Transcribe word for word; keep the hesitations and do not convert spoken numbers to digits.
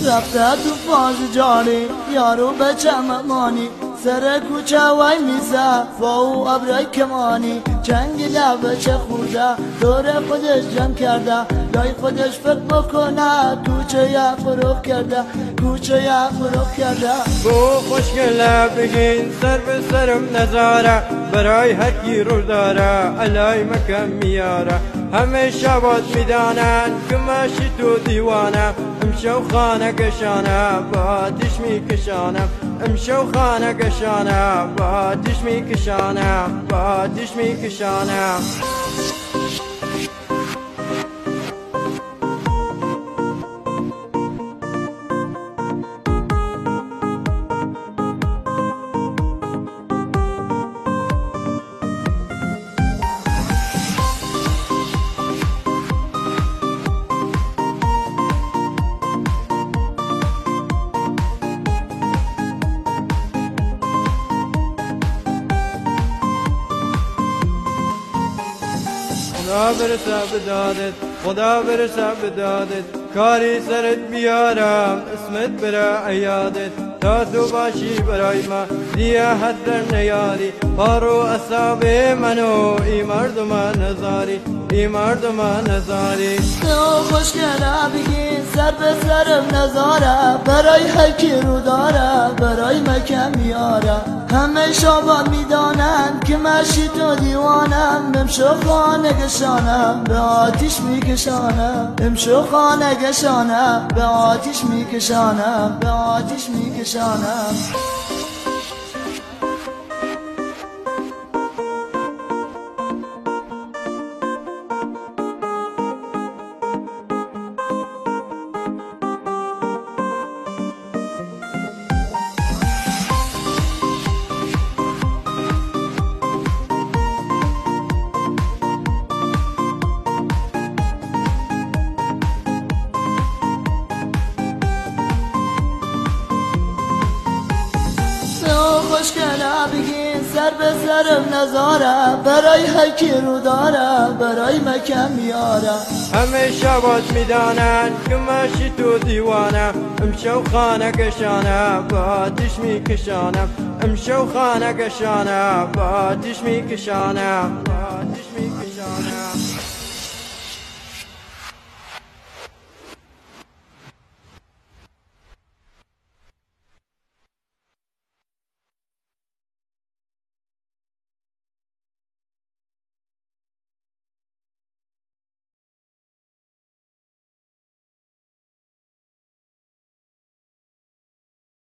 رفته تو فاز جاری یارو بچه ممانی سر کوچه وای میزه فاو ابرای کمانی چنگ ده بچه خورده دور خودش جمع کرده لای خودش فکر بکنه کوچه یا فروخ کرده کوچه یا فروخ کرده. بو خوشگله بگین سر به سرم نزاره برای هر کی رو داره علای مکم میاره همه شبات میدانن که ماشی تو دیوانم امشو خانه گشانه با آتیش میکشانم امشو خانه گشانه با آتیش میکشانم با آتیش میکشانم. خدا برسه به دادت خدا برسه به دادت کاری سرت بیارم اسمت بره عیادت تا تو باشی برای ما دیگه حد در نیاری پارو اصاب منو ای مردم نزاری ای مردم نزاری. تو خوشگله بگین سر به سرم نزاره برای هرکی رو داره برای مکم میاره همه شبان میدانن که مشی تو دیوانم امشو خانه گشانم به آتیش میکشانم امشو خانه گشانم به آتیش میکشانم به آتیش میکشانم. خوشگله بگین سر به سرم نزاره برای هرکی رو داره برای مکم میاره همه شبات میدانن که ماشی تو دیوانم امشو خانه گشانه با آتیش میکشانم امشو خانه گشانه با آتیش میکشانم با آتیش میکشانم.